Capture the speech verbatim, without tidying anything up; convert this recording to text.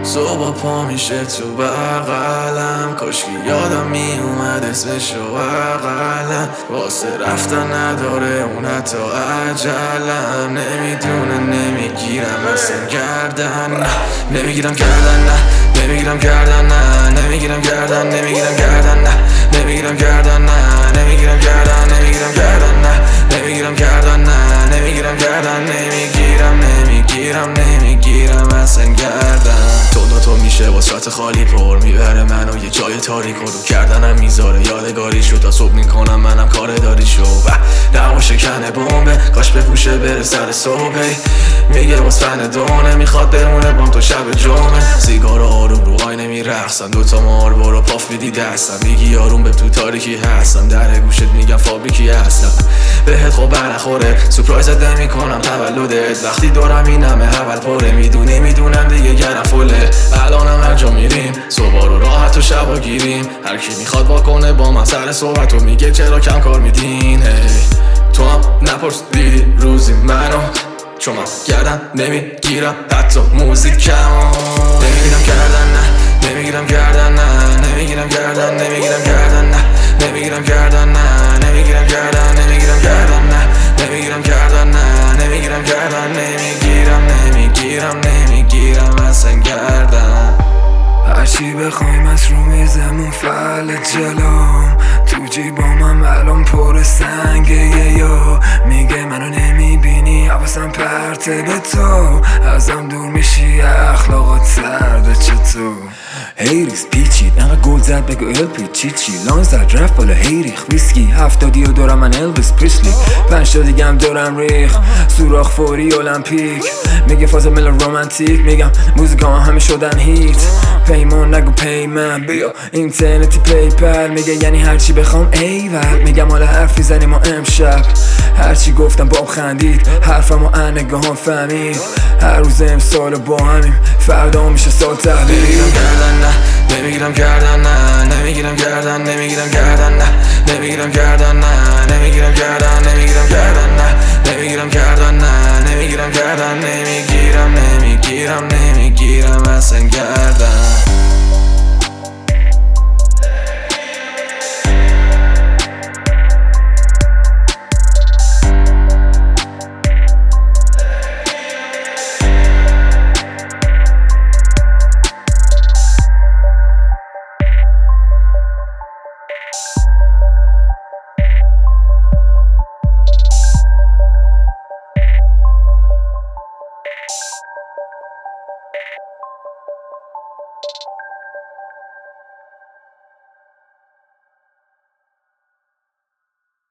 صبح پا میشه تو بغلم، کاشکی یادم میومد اسمشو بغلم. واسه رفتن نداره اون حتی عجلم. نمیدونه نمیگیرم اصلا گردن، نه نمیگیرم گردن، نه نمیگیرم گردن، نه نمیگیرم گردن، نمیگیرم گردن، نه نمیگیرم گردن، نه نمیگیرم گردن، نمیگیرم گردن، نه نمیگیرم گردن، نه نمیگیرم گردن، نمیگیرم نمیگیرم نمیگیرم اصلا گردن. تو تو میشه با ساعت خالی پر میبره منو یه جای تاریک و رو کردنم میذاره یادگاری شد تا صبح میکنم منم کار داری شو نمو شکنه بمبه کاش بپوشه بره سر صبحی. میگه باز فن دونه میخواد بمونه بام تو شب جمعه. سیگار آروم رو آینه میرقصن دوتا مار برو پاف میدی دستم. میگی آروم به تو تاریکی هستم در گوشت میگم فابریکی هستم. بهت خب برنخوره سورپرایزت نمیکنم تولدت وقتی دورم این همه اول پره. میدونی میدونم دیگه گرم فله الانم هر جا میریم صبح رو راحت و شبا گیریم. هر کی میخواد واکنه با من سر صحبت و میگه چرا کم کار میدین. hey. تو هم نپرس دیدی روزی منو چون من گردن نمیگیرم حتی موزیکمو. نمیگیرم گردن نه نمیگیرم گردن نه نمیگیرم گردن نمیگیرم گردن نه نمیگیرم گردن نه نمیگیرم گردن نمیگیرم گردن نه نمیگیرم گردن نه نمیگیرم گردن نمیگیرم نمیگیرم نمیگیرم اصلا گردن. هرچی بخوایم از رو میزمون فعل جلوم تو جیبامم الان پر سنگه یا میگه منو نمیبینی حواسم پرته به تو ازم دور میشی اخلاقات سرده چطور. هیریس پیچید انقدر گل زد بگو الپی چی چی لان زد رفت بالا هیریخ ویسکی هفتادی و دورم من الویس پریسلی پنج تا دیگم دورم ریخ سوراخ فوری المپیک. میگه فاز مل رومانتیک میگم موزیکا همه شدن هیت. پیمان نگو پیمن بیا اینترنتی پیپر. میگه یعنی هرچی بخوام ایول میگم حالا حرفی زنیم ما امشب. هرچی گفتم باب خندید حرفم و انگاه هم فهمید. هر روز امسال با همیم فردا میشه سال تحویل. نمیگیرم گردن نه نمیگیرم گردن نه نمیگیرم گردن نمیگیرم گردن نه نمیگیرم گردن نه نمیگیرم گردن نمیگیرم گردن نه نمیگیرم گردن نه نمیگیرم گردن نمیگیرم نمیگیرم نمیگیرم اصلا گردن.